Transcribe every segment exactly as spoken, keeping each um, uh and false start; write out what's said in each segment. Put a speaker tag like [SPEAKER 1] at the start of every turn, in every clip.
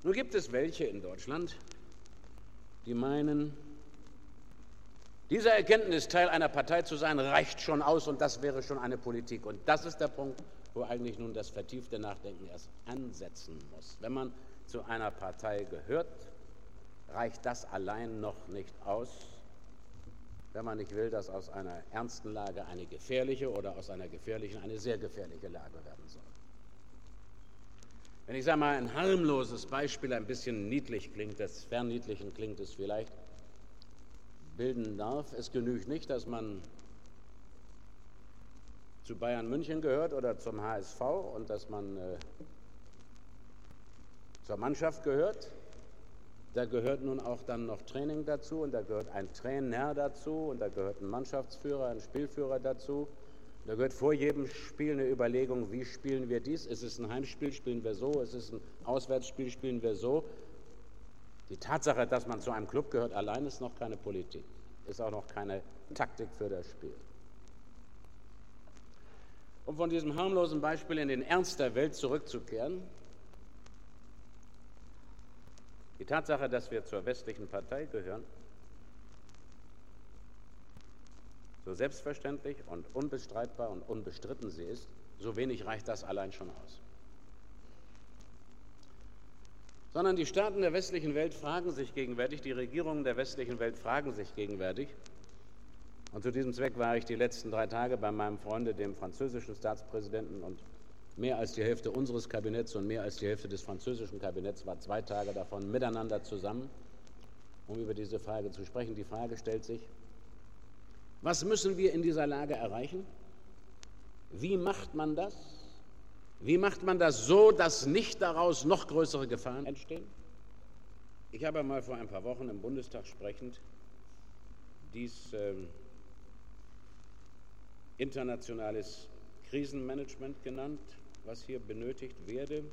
[SPEAKER 1] Nun gibt es welche in Deutschland, die meinen, diese Erkenntnis, Teil einer Partei zu sein, reicht schon aus und das wäre schon eine Politik. Und das ist der Punkt, wo eigentlich nun das vertiefte Nachdenken erst ansetzen muss. Wenn man zu einer Partei gehört, reicht das allein noch nicht aus, wenn man nicht will, dass aus einer ernsten Lage eine gefährliche oder aus einer gefährlichen eine sehr gefährliche Lage werden soll. Wenn ich sage mal, ein harmloses Beispiel, ein bisschen niedlich klingt, des Verniedlichen klingt es vielleicht, bilden darf, es genügt nicht, dass man zu Bayern München gehört oder zum H S V und dass man äh, zur Mannschaft gehört. Da gehört nun auch dann noch Training dazu und da gehört ein Trainer dazu und da gehört ein Mannschaftsführer, ein Spielführer dazu. Da gehört vor jedem Spiel eine Überlegung, wie spielen wir dies? Ist es ein Heimspiel, spielen wir so? Ist es ein Auswärtsspiel, spielen wir so? Die Tatsache, dass man zu einem Club gehört, allein ist noch keine Politik, ist auch noch keine Taktik für das Spiel. Um von diesem harmlosen Beispiel in den Ernst der Welt zurückzukehren, die Tatsache, dass wir zur westlichen Partei gehören, so selbstverständlich und unbestreitbar und unbestritten sie ist, so wenig reicht das allein schon aus. Sondern die Staaten der westlichen Welt fragen sich gegenwärtig, die Regierungen der westlichen Welt fragen sich gegenwärtig, und zu diesem Zweck war ich die letzten drei Tage bei meinem Freunde, dem französischen Staatspräsidenten, und mehr als die Hälfte unseres Kabinetts und mehr als die Hälfte des französischen Kabinetts war zwei Tage davon miteinander zusammen, um über diese Frage zu sprechen. Die Frage stellt sich, was müssen wir in dieser Lage erreichen? Wie macht man das? Wie macht man das so, dass nicht daraus noch größere Gefahren entstehen? Ich habe mal vor ein paar Wochen im Bundestag sprechend dies äh, internationales Krisenmanagement genannt, was hier benötigt werde.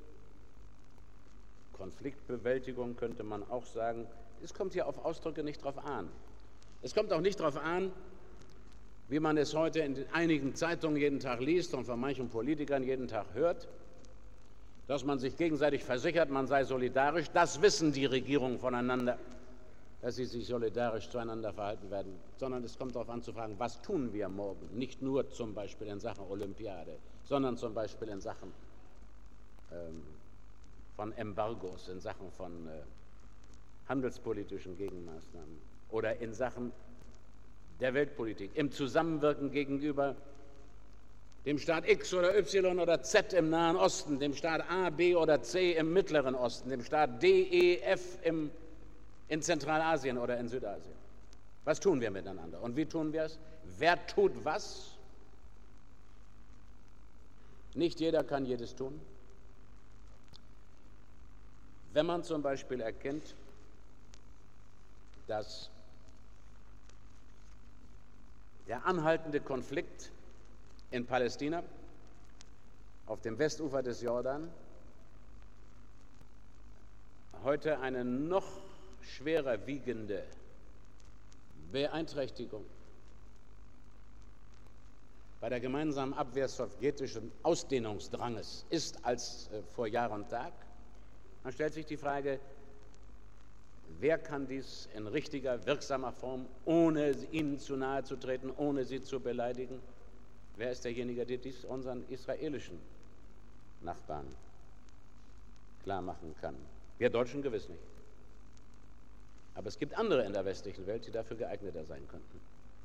[SPEAKER 1] Konfliktbewältigung könnte man auch sagen. Es kommt hier auf Ausdrücke nicht drauf an. Es kommt auch nicht darauf an, wie man es heute in einigen Zeitungen jeden Tag liest und von manchen Politikern jeden Tag hört, dass man sich gegenseitig versichert, man sei solidarisch. Das wissen die Regierungen voneinander, dass sie sich solidarisch zueinander verhalten werden, sondern es kommt darauf an zu fragen, was tun wir morgen? Nicht nur zum Beispiel in Sachen Olympiade, sondern zum Beispiel in Sachen ähm, von Embargos, in Sachen von äh, handelspolitischen Gegenmaßnahmen oder in Sachen der Weltpolitik, im Zusammenwirken gegenüber dem Staat X oder Y oder Z im Nahen Osten, dem Staat A, B oder C im Mittleren Osten, dem Staat D, E, F im, in Zentralasien oder in Südasien. Was tun wir miteinander und wie tun wir es? Wer tut was? Nicht jeder kann jedes tun. Wenn man zum Beispiel erkennt, dass der anhaltende Konflikt in Palästina auf dem Westufer des Jordan heute eine noch schwerer wiegende Beeinträchtigung bei der gemeinsamen Abwehr sowjetischen Ausdehnungsdranges ist als äh, vor Jahr und Tag, dann stellt sich die Frage, wer kann dies in richtiger, wirksamer Form, ohne ihnen zu nahe zu treten, ohne sie zu beleidigen? Wer ist derjenige, der dies unseren israelischen Nachbarn klar machen kann? Wir Deutschen gewiss nicht. Aber es gibt andere in der westlichen Welt, die dafür geeigneter sein könnten.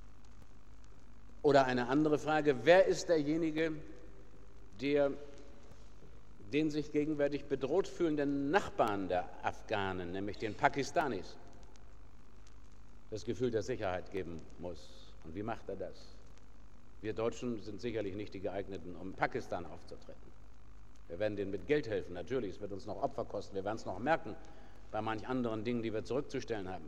[SPEAKER 1] Oder eine andere Frage, wer ist derjenige, der den sich gegenwärtig bedroht fühlenden Nachbarn der Afghanen, nämlich den Pakistanis, das Gefühl der Sicherheit geben muss? Und wie macht er das? Wir Deutschen sind sicherlich nicht die geeigneten, um Pakistan aufzutreten. Wir werden denen mit Geld helfen, natürlich, es wird uns noch Opfer kosten, wir werden es noch merken bei manch anderen Dingen, die wir zurückzustellen haben.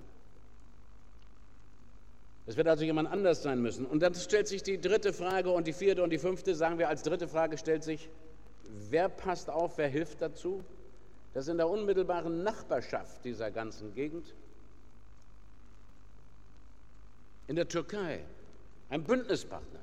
[SPEAKER 1] Es wird also jemand anders sein müssen. Und dann stellt sich die dritte Frage und die vierte und die fünfte, sagen wir als dritte Frage, stellt sich, wer passt auf, wer hilft dazu, dass in der unmittelbaren Nachbarschaft dieser ganzen Gegend, in der Türkei, ein Bündnispartner,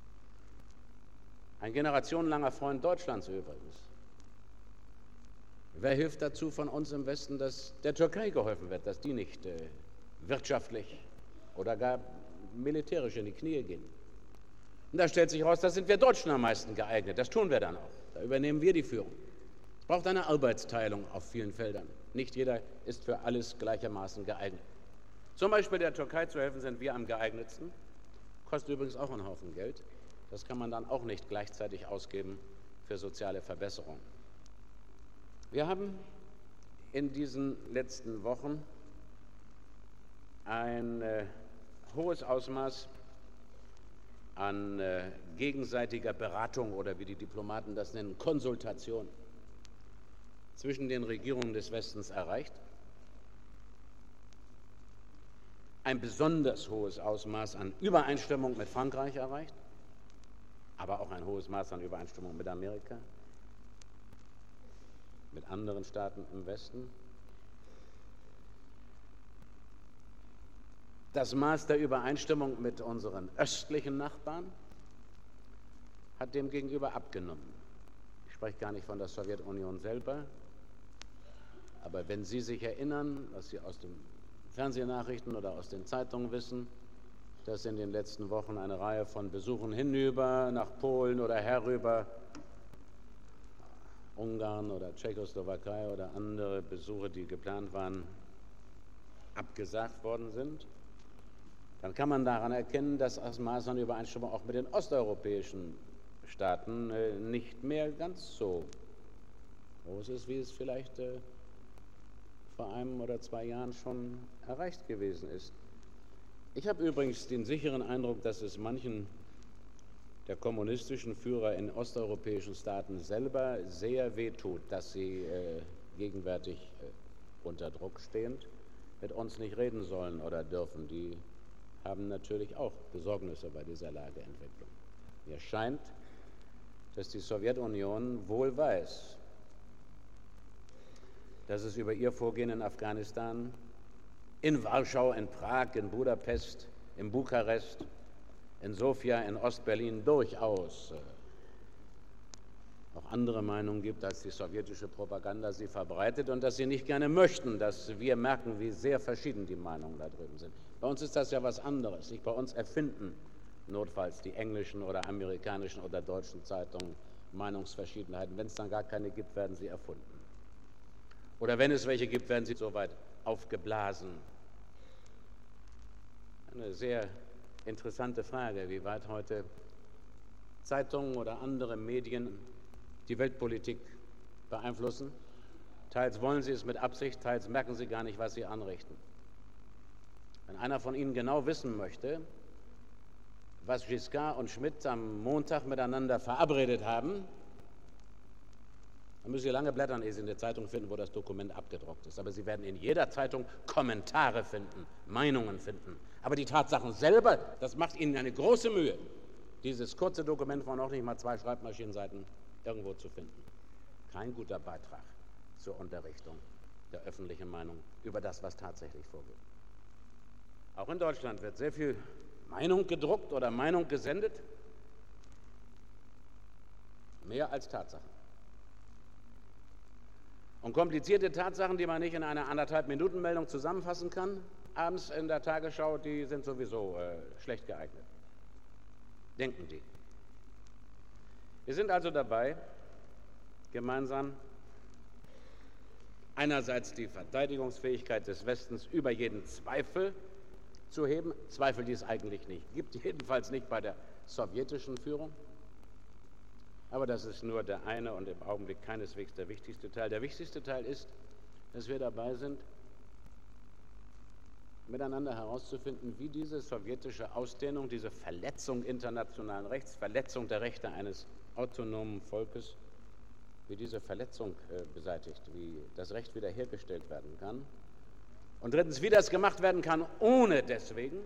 [SPEAKER 1] ein generationenlanger Freund Deutschlands übrigens, Wer hilft dazu von uns im Westen, dass der Türkei geholfen wird, dass die nicht äh, wirtschaftlich oder gar militärisch in die Knie gehen? Und da stellt sich heraus, da sind wir Deutschen am meisten geeignet. Das tun wir dann auch. Da übernehmen wir die Führung. Es braucht eine Arbeitsteilung auf vielen Feldern. Nicht jeder ist für alles gleichermaßen geeignet. Zum Beispiel der Türkei zu helfen, sind wir am geeignetsten. Kostet übrigens auch einen Haufen Geld. Das kann man dann auch nicht gleichzeitig ausgeben für soziale Verbesserungen. Wir haben in diesen letzten Wochen ein äh, hohes Ausmaß an äh, gegenseitiger Beratung oder wie die Diplomaten das nennen, Konsultation zwischen den Regierungen des Westens erreicht. Ein besonders hohes Ausmaß an Übereinstimmung mit Frankreich erreicht, aber auch ein hohes Maß an Übereinstimmung mit Amerika, mit anderen Staaten im Westen. Das Maß der Übereinstimmung mit unseren östlichen Nachbarn hat demgegenüber abgenommen. Ich spreche gar nicht von der Sowjetunion selber, aber wenn Sie sich erinnern, was Sie aus den Fernsehnachrichten oder aus den Zeitungen wissen, dass in den letzten Wochen eine Reihe von Besuchen hinüber nach Polen oder herüber Ungarn oder Tschechoslowakei oder andere Besuche, die geplant waren, abgesagt worden sind, dann kann man daran erkennen, dass das Maß an Übereinstimmung auch mit den osteuropäischen Staaten äh, nicht mehr ganz so groß ist, wie es vielleicht äh, vor einem oder zwei Jahren schon erreicht gewesen ist. Ich habe übrigens den sicheren Eindruck, dass es manchen der kommunistischen Führer in osteuropäischen Staaten selber sehr wehtut, dass sie äh, gegenwärtig äh, unter Druck stehend mit uns nicht reden sollen oder dürfen. Die haben natürlich auch Besorgnisse bei dieser Lageentwicklung. Mir scheint, dass die Sowjetunion wohl weiß, dass es über ihr Vorgehen in Afghanistan, in Warschau, in Prag, in Budapest, in Bukarest, in Sofia, in Ostberlin durchaus äh, auch andere Meinungen gibt, als die sowjetische Propaganda sie verbreitet und dass sie nicht gerne möchten, dass wir merken, wie sehr verschieden die Meinungen da drüben sind. Bei uns ist das ja was anderes. Nicht? Bei uns erfinden notfalls die englischen oder amerikanischen oder deutschen Zeitungen Meinungsverschiedenheiten. Wenn es dann gar keine gibt, werden sie erfunden. Oder wenn es welche gibt, werden sie so weit aufgeblasen. Eine sehr interessante Frage, wie weit heute Zeitungen oder andere Medien die Weltpolitik beeinflussen. Teils wollen sie es mit Absicht, teils merken sie gar nicht, was sie anrichten. Wenn einer von Ihnen genau wissen möchte, was Giscard und Schmidt am Montag miteinander verabredet haben, dann müssen Sie lange blättern, ehe Sie eine Zeitung finden, wo das Dokument abgedruckt ist. Aber Sie werden in jeder Zeitung Kommentare finden, Meinungen finden. Aber die Tatsachen selber, das macht Ihnen eine große Mühe, dieses kurze Dokument von noch nicht mal zwei Schreibmaschinenseiten irgendwo zu finden. Kein guter Beitrag zur Unterrichtung der öffentlichen Meinung über das, was tatsächlich vorgeht. Auch in Deutschland wird sehr viel Meinung gedruckt oder Meinung gesendet, mehr als Tatsachen. Und komplizierte Tatsachen, die man nicht in einer anderthalb-Minuten-Meldung zusammenfassen kann, abends in der Tagesschau, die sind sowieso äh, schlecht geeignet. Denken die. Wir sind also dabei, gemeinsam einerseits die Verteidigungsfähigkeit des Westens über jeden Zweifel zu heben, Zweifel, die es eigentlich nicht gibt, jedenfalls nicht bei der sowjetischen Führung. Aber das ist nur der eine und im Augenblick keineswegs der wichtigste Teil. Der wichtigste Teil ist, dass wir dabei sind, miteinander herauszufinden, wie diese sowjetische Ausdehnung, diese Verletzung internationalen Rechts, Verletzung der Rechte eines autonomen Volkes, wie diese Verletzung äh, beseitigt, wie das Recht wiederhergestellt werden kann. Und drittens, wie das gemacht werden kann, ohne deswegen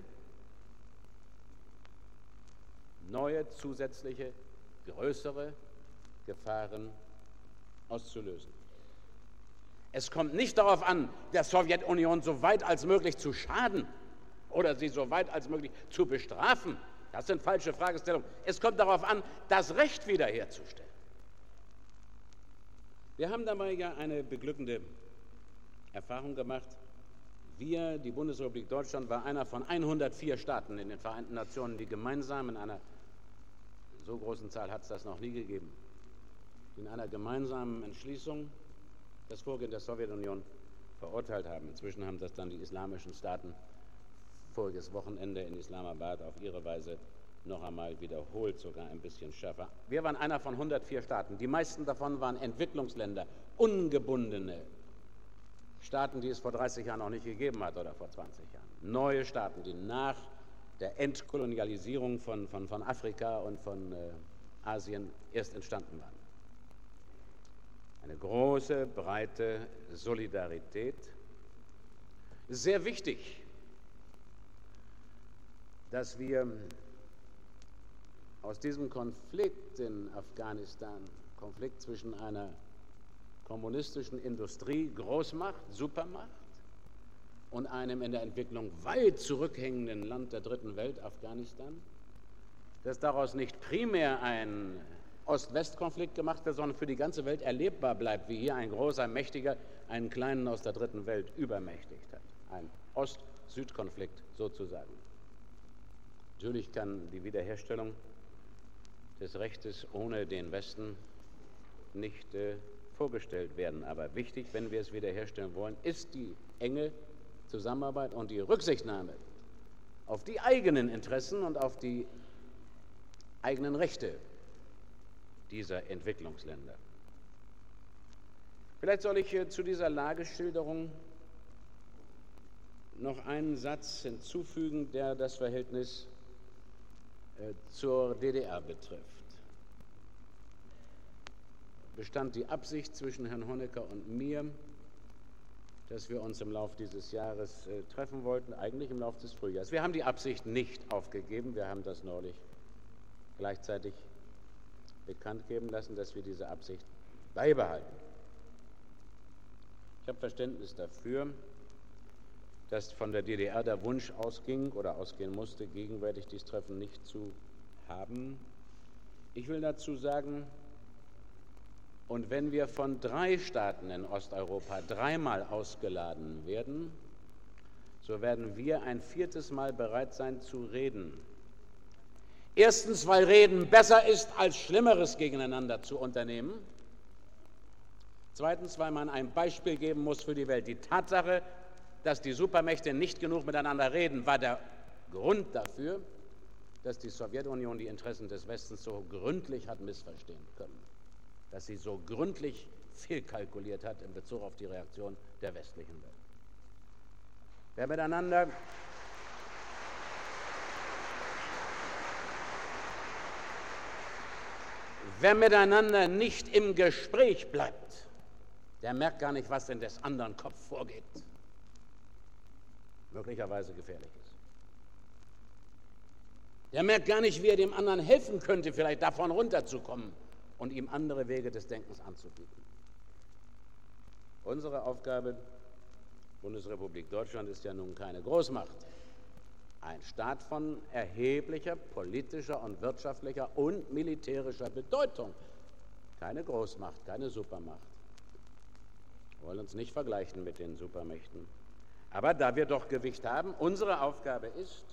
[SPEAKER 1] neue, zusätzliche, größere Gefahren auszulösen. Es kommt nicht darauf an, der Sowjetunion so weit als möglich zu schaden oder sie so weit als möglich zu bestrafen. Das sind falsche Fragestellungen. Es kommt darauf an, das Recht wiederherzustellen. Wir haben dabei ja eine beglückende Erfahrung gemacht. Wir, die Bundesrepublik Deutschland, war einer von hundertvier Staaten in den Vereinten Nationen, die gemeinsam in einer so großen Zahl hat es das noch nie gegeben, in einer gemeinsamen Entschließung das Vorgehen der Sowjetunion verurteilt haben. Inzwischen haben das dann die islamischen Staaten voriges Wochenende in Islamabad auf ihre Weise noch einmal wiederholt, sogar ein bisschen schärfer. Wir waren einer von hundertvier Staaten. Die meisten davon waren Entwicklungsländer, ungebundene Staaten, die es vor dreißig Jahren noch nicht gegeben hat oder vor zwanzig Jahren. Neue Staaten, die nach der Entkolonialisierung von, von, von Afrika und von äh, Asien erst entstanden waren. Eine große, breite Solidarität. Sehr wichtig, dass wir aus diesem Konflikt in Afghanistan, Konflikt zwischen einer kommunistischen Industrie, Großmacht, Supermacht und einem in der Entwicklung weit zurückhängenden Land der dritten Welt, Afghanistan, dass daraus nicht primär ein Ost-West-Konflikt gemacht wird, sondern für die ganze Welt erlebbar bleibt, wie hier ein großer, mächtiger einen kleinen aus der dritten Welt übermächtigt hat. Ein Ost-Süd-Konflikt sozusagen. Natürlich kann die Wiederherstellung des Rechtes ohne den Westen nicht äh, vorgestellt werden. Aber wichtig, wenn wir es wiederherstellen wollen, ist die enge Zusammenarbeit und die Rücksichtnahme auf die eigenen Interessen und auf die eigenen Rechte dieser Entwicklungsländer. Vielleicht soll ich zu dieser Lageschilderung noch einen Satz hinzufügen, der das Verhältnis äh, zur D D R betrifft. Bestand die Absicht zwischen Herrn Honecker und mir, dass wir uns im Laufe dieses Jahres äh, treffen wollten, eigentlich im Laufe des Frühjahrs. Wir haben die Absicht nicht aufgegeben, wir haben das neulich gleichzeitig bekannt geben lassen, dass wir diese Absicht beibehalten. Ich habe Verständnis dafür, dass von der D D R der Wunsch ausging oder ausgehen musste, gegenwärtig dieses Treffen nicht zu haben. Ich will dazu sagen, und wenn wir von drei Staaten in Osteuropa dreimal ausgeladen werden, so werden wir ein viertes Mal bereit sein zu reden. Erstens, weil Reden besser ist, als Schlimmeres gegeneinander zu unternehmen. Zweitens, weil man ein Beispiel geben muss für die Welt. Die Tatsache, dass die Supermächte nicht genug miteinander reden, war der Grund dafür, dass die Sowjetunion die Interessen des Westens so gründlich hat missverstehen können, dass sie so gründlich fehlkalkuliert hat in Bezug auf die Reaktion der westlichen Welt. Wer miteinander Wer miteinander nicht im Gespräch bleibt, der merkt gar nicht, was in des anderen Kopf vorgeht. Möglicherweise gefährlich ist. Der merkt gar nicht, wie er dem anderen helfen könnte, vielleicht davon runterzukommen und ihm andere Wege des Denkens anzubieten. Unsere Aufgabe, Bundesrepublik Deutschland, ist ja nun keine Großmacht. Ein Staat von erheblicher politischer und wirtschaftlicher und militärischer Bedeutung. Keine Großmacht, keine Supermacht. Wir wollen uns nicht vergleichen mit den Supermächten. Aber da wir doch Gewicht haben, unsere Aufgabe ist,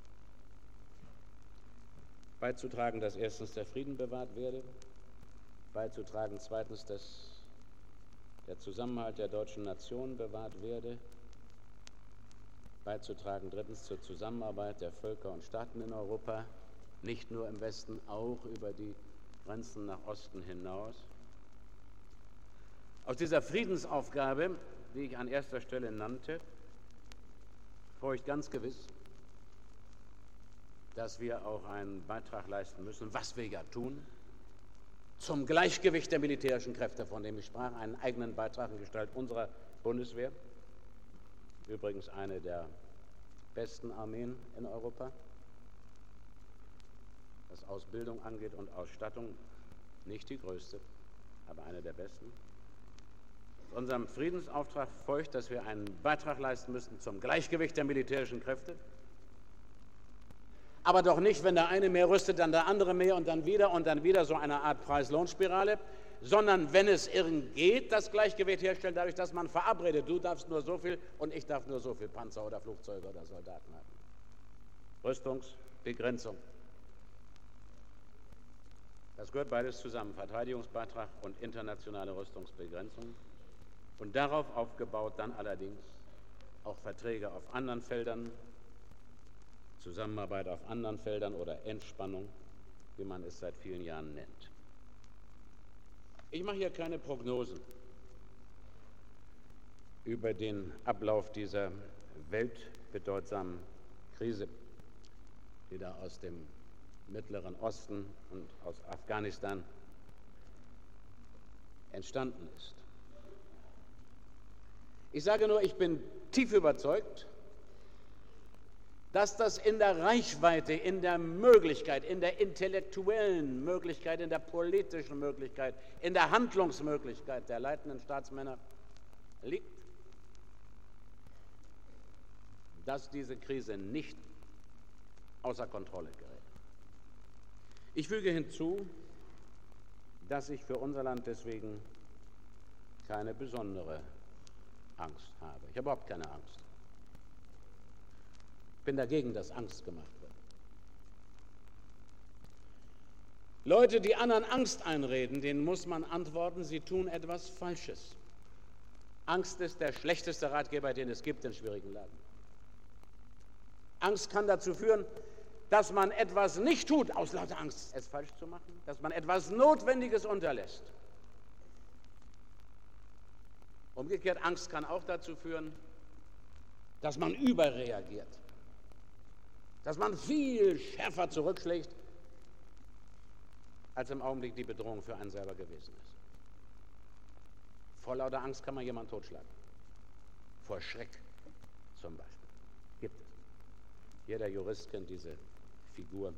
[SPEAKER 1] beizutragen, dass erstens der Frieden bewahrt werde, beizutragen zweitens, dass der Zusammenhalt der deutschen Nation bewahrt werde, beizutragen drittens zur Zusammenarbeit der Völker und Staaten in Europa, nicht nur im Westen, auch über die Grenzen nach Osten hinaus. Aus dieser Friedensaufgabe, die ich an erster Stelle nannte, folgt ganz gewiss, dass wir auch einen Beitrag leisten müssen, was wir ja tun, zum Gleichgewicht der militärischen Kräfte, von dem ich sprach, einen eigenen Beitrag in Gestalt unserer Bundeswehr, übrigens eine der besten Armeen in Europa, was Ausbildung angeht und Ausstattung, nicht die größte, aber eine der besten. Aus unserem Friedensauftrag folgt, dass wir einen Beitrag leisten müssen zum Gleichgewicht der militärischen Kräfte, aber doch nicht, wenn der eine mehr rüstet, dann der andere mehr und dann wieder und dann wieder so eine Art Preis-Lohn-Spirale. sondern wenn es irgend geht, das Gleichgewicht herstellen, dadurch, dass man verabredet, du darfst nur so viel und ich darf nur so viel Panzer oder Flugzeuge oder Soldaten haben. Rüstungsbegrenzung. Das gehört beides zusammen, Verteidigungsbeitrag und internationale Rüstungsbegrenzung. Und darauf aufgebaut dann allerdings auch Verträge auf anderen Feldern, Zusammenarbeit auf anderen Feldern oder Entspannung, wie man es seit vielen Jahren nennt. Ich mache hier keine Prognosen über den Ablauf dieser weltbedeutsamen Krise, die da aus dem Mittleren Osten und aus Afghanistan entstanden ist. Ich sage nur, ich bin tief überzeugt, dass das in der Reichweite, in der Möglichkeit, in der intellektuellen Möglichkeit, in der politischen Möglichkeit, in der Handlungsmöglichkeit der leitenden Staatsmänner liegt, dass diese Krise nicht außer Kontrolle gerät. Ich füge hinzu, dass ich für unser Land deswegen keine besondere Angst habe. Ich habe überhaupt keine Angst. Ich bin dagegen, dass Angst gemacht wird. Leute, die anderen Angst einreden, denen muss man antworten, sie tun etwas Falsches. Angst ist der schlechteste Ratgeber, den es gibt in schwierigen Lagen. Angst kann dazu führen, dass man etwas nicht tut, aus lauter Angst, es falsch zu machen, dass man etwas Notwendiges unterlässt. Umgekehrt, Angst kann auch dazu führen, dass man überreagiert, dass man viel schärfer zurückschlägt, als im Augenblick die Bedrohung für einen selber gewesen ist. Vor lauter Angst kann man jemanden totschlagen. Vor Schreck zum Beispiel. Gibt es. Jeder Jurist kennt diese Figur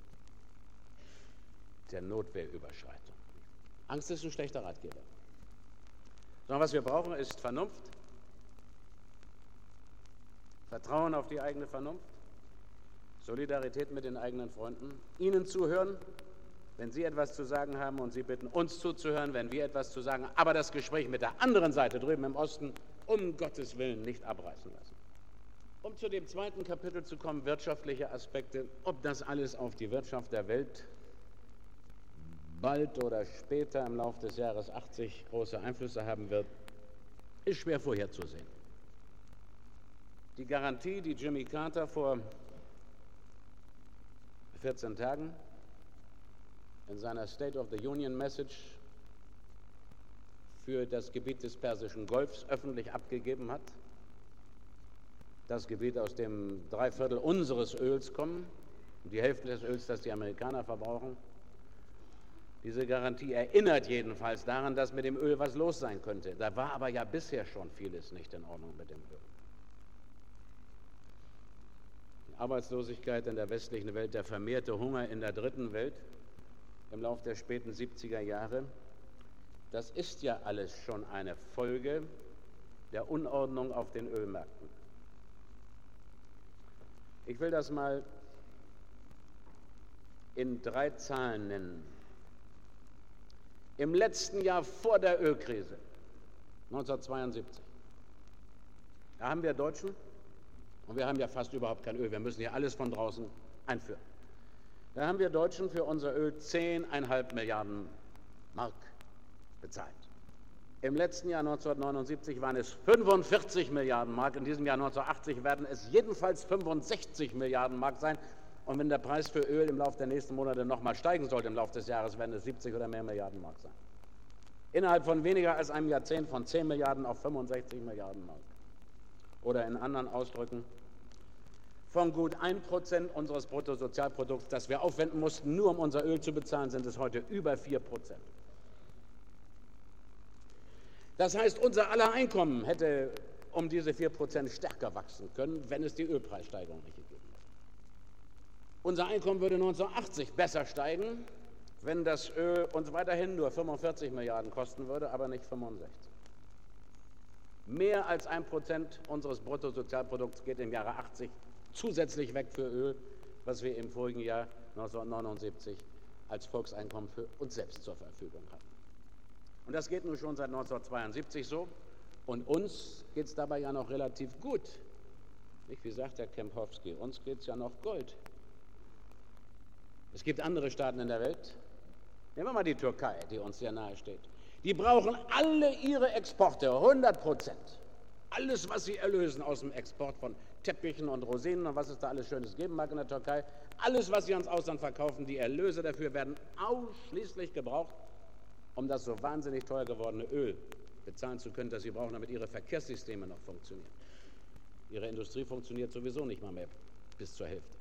[SPEAKER 1] der Notwehrüberschreitung. Angst ist ein schlechter Ratgeber. Sondern was wir brauchen, ist Vernunft, Vertrauen auf die eigene Vernunft, Solidarität mit den eigenen Freunden, ihnen zuhören, wenn sie etwas zu sagen haben und sie bitten, uns zuzuhören, wenn wir etwas zu sagen haben, aber das Gespräch mit der anderen Seite drüben im Osten um Gottes Willen nicht abreißen lassen. Um zu dem zweiten Kapitel zu kommen, wirtschaftliche Aspekte, ob das alles auf die Wirtschaft der Welt bald oder später im Laufe des Jahres achtzig große Einflüsse haben wird, ist schwer vorherzusehen. Die Garantie, die Jimmy Carter vor vierzehn Tagen in seiner State of the Union Message für das Gebiet des Persischen Golfs öffentlich abgegeben hat, das Gebiet, aus dem drei Viertel unseres Öls kommen, die Hälfte des Öls, das die Amerikaner verbrauchen. Diese Garantie erinnert jedenfalls daran, dass mit dem Öl was los sein könnte. Da war aber ja bisher schon vieles nicht in Ordnung mit dem Öl. Die Arbeitslosigkeit in der westlichen Welt, der vermehrte Hunger in der dritten Welt im Laufe der späten siebziger Jahre, das ist ja alles schon eine Folge der Unordnung auf den Ölmärkten. Ich will das mal in drei Zahlen nennen. Im letzten Jahr vor der Ölkrise, neunzehnhundertzweiundsiebzig, da haben wir Deutschen, und wir haben ja fast überhaupt kein Öl, wir müssen ja alles von draußen einführen. Da haben wir Deutschen für unser Öl zehn Komma fünf Milliarden Mark bezahlt. Im letzten Jahr neunzehnhundertneunundsiebzig waren es fünfundvierzig Milliarden Mark, in diesem Jahr neunzehnhundertachtzig werden es jedenfalls fünfundsechzig Milliarden Mark sein. Und wenn der Preis für Öl im Laufe der nächsten Monate nochmal steigen sollte, im Laufe des Jahres, werden es siebzig oder mehr Milliarden Mark sein. Innerhalb von weniger als einem Jahrzehnt von zehn Milliarden auf fünfundsechzig Milliarden Mark. Oder in anderen Ausdrücken, von gut ein Prozent unseres Bruttosozialprodukts, das wir aufwenden mussten, nur um unser Öl zu bezahlen, sind es heute über vier Prozent. Das heißt, unser aller Einkommen hätte um diese vier Prozent stärker wachsen können, wenn es die Ölpreissteigerung nicht gegeben hätte. Unser Einkommen würde neunzehnhundertachtzig besser steigen, wenn das Öl uns weiterhin nur fünfundvierzig Milliarden kosten würde, aber nicht fünfundsechzig. Mehr als ein Prozent unseres Bruttosozialprodukts geht im Jahre achtzig zusätzlich weg für Öl, was wir im vorigen Jahr neunzehnhundertneunundsiebzig als Volkseinkommen für uns selbst zur Verfügung hatten. Und das geht nun schon seit neunzehnhundertzweiundsiebzig so. Und uns geht es dabei ja noch relativ gut. Nicht, wie sagt Herr Kempowski, uns geht es ja noch Gold. Es gibt andere Staaten in der Welt, nehmen wir mal die Türkei, die uns sehr nahe steht. Die brauchen alle ihre Exporte, hundert Prozent. Alles, was sie erlösen aus dem Export von Teppichen und Rosinen und was es da alles Schönes geben mag in der Türkei, alles, was sie ans Ausland verkaufen, die Erlöse dafür werden ausschließlich gebraucht, um das so wahnsinnig teuer gewordene Öl bezahlen zu können, das sie brauchen, damit ihre Verkehrssysteme noch funktionieren. Ihre Industrie funktioniert sowieso nicht mal mehr bis zur Hälfte.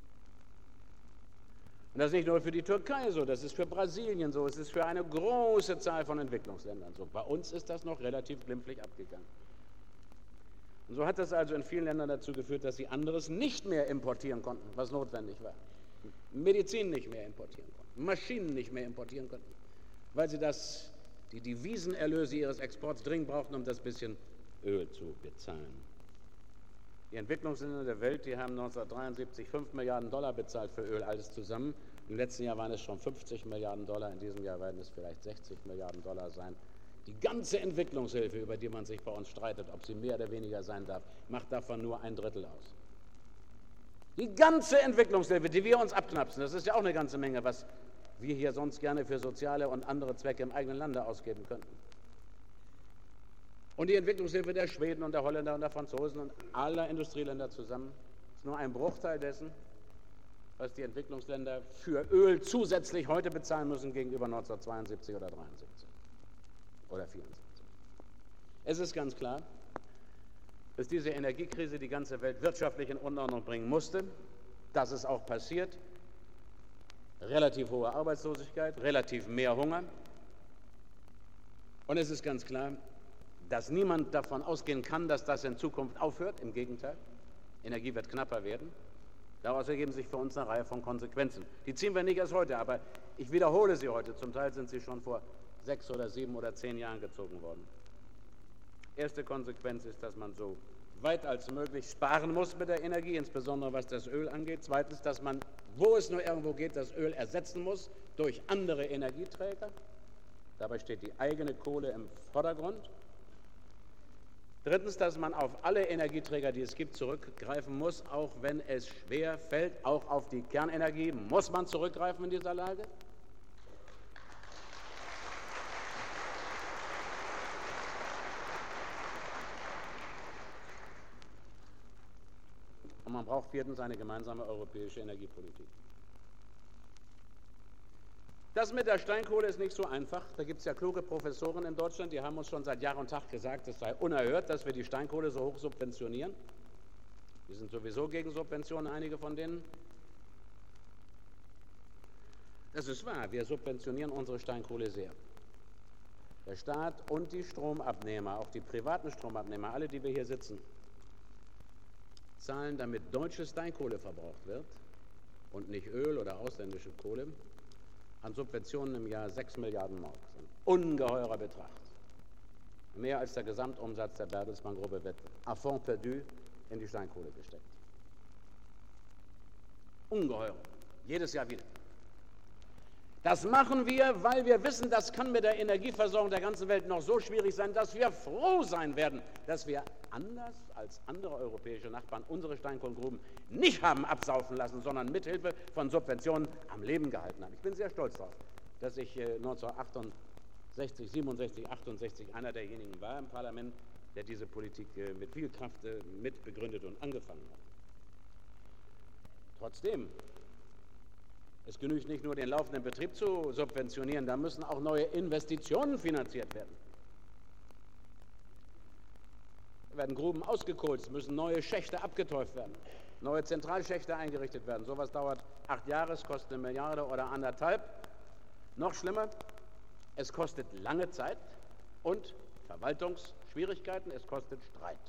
[SPEAKER 1] Und das ist nicht nur für die Türkei so, das ist für Brasilien so, es ist für eine große Zahl von Entwicklungsländern so. Bei uns ist das noch relativ glimpflich abgegangen. Und so hat das also in vielen Ländern dazu geführt, dass sie anderes nicht mehr importieren konnten, was notwendig war. Medizin nicht mehr importieren konnten, Maschinen nicht mehr importieren konnten, weil sie das, die Devisenerlöse ihres Exports dringend brauchten, um das bisschen Öl zu bezahlen. Die Entwicklungsländer der Welt, die haben neunzehnhundertdreiundsiebzig fünf Milliarden Dollar bezahlt für Öl, alles zusammen. Im letzten Jahr waren es schon fünfzig Milliarden Dollar, in diesem Jahr werden es vielleicht sechzig Milliarden Dollar sein. Die ganze Entwicklungshilfe, über die man sich bei uns streitet, ob sie mehr oder weniger sein darf, macht davon nur ein Drittel aus. Die ganze Entwicklungshilfe, die wir uns abknapsen, das ist ja auch eine ganze Menge, was wir hier sonst gerne für soziale und andere Zwecke im eigenen Lande ausgeben könnten. Und die Entwicklungshilfe der Schweden und der Holländer und der Franzosen und aller Industrieländer zusammen ist nur ein Bruchteil dessen, was die Entwicklungsländer für Öl zusätzlich heute bezahlen müssen gegenüber neunzehnhundertzweiundsiebzig oder dreiundsiebzig oder vierundsiebzig. Es ist ganz klar, dass diese Energiekrise die ganze Welt wirtschaftlich in Unordnung bringen musste. Das ist auch passiert. Relativ hohe Arbeitslosigkeit, relativ mehr Hunger. Und es ist ganz klar, dass niemand davon ausgehen kann, dass das in Zukunft aufhört. Im Gegenteil, Energie wird knapper werden. Daraus ergeben sich für uns eine Reihe von Konsequenzen. Die ziehen wir nicht erst heute, aber ich wiederhole sie heute. Zum Teil sind sie schon vor sechs oder sieben oder zehn Jahren gezogen worden. Erste Konsequenz ist, dass man so weit als möglich sparen muss mit der Energie, insbesondere was das Öl angeht. Zweitens, dass man, wo es nur irgendwo geht, das Öl ersetzen muss durch andere Energieträger. Dabei steht die eigene Kohle im Vordergrund. Drittens, dass man auf alle Energieträger, die es gibt, zurückgreifen muss, auch wenn es schwer fällt. Auch auf die Kernenergie muss man zurückgreifen in dieser Lage. Und man braucht viertens eine gemeinsame europäische Energiepolitik. Das mit der Steinkohle ist nicht so einfach. Da gibt es ja kluge Professoren in Deutschland, die haben uns schon seit Jahr und Tag gesagt, es sei unerhört, dass wir die Steinkohle so hoch subventionieren. Die sind sowieso gegen Subventionen, einige von denen. Das ist wahr, wir subventionieren unsere Steinkohle sehr. Der Staat und die Stromabnehmer, auch die privaten Stromabnehmer, alle, die wir hier sitzen, zahlen, damit deutsche Steinkohle verbraucht wird und nicht Öl oder ausländische Kohle, an Subventionen im Jahr sechs Milliarden Mark. Das ist ein ungeheurer Betrag. Mehr als der Gesamtumsatz der Bertelsmann-Gruppe wird à fond perdu in die Steinkohle gesteckt. Ungeheuer. Jedes Jahr wieder. Das machen wir, weil wir wissen, das kann mit der Energieversorgung der ganzen Welt noch so schwierig sein, dass wir froh sein werden, dass wir anders als andere europäische Nachbarn unsere Steinkohlengruben nicht haben absaufen lassen, sondern mithilfe von Subventionen am Leben gehalten haben. Ich bin sehr stolz darauf, dass ich neunzehnhundertachtundsechzig, siebenundsechzig, achtundsechzig einer derjenigen war im Parlament, der diese Politik mit viel Kraft mitbegründet und angefangen hat. Trotzdem, es genügt nicht nur, den laufenden Betrieb zu subventionieren, da müssen auch neue Investitionen finanziert werden. Da werden Gruben ausgekohlt, es müssen neue Schächte abgeteuft werden, neue Zentralschächte eingerichtet werden. Sowas dauert acht Jahre, es kostet eine Milliarde oder anderthalb. Noch schlimmer, es kostet lange Zeit und Verwaltungsschwierigkeiten, es kostet Streit.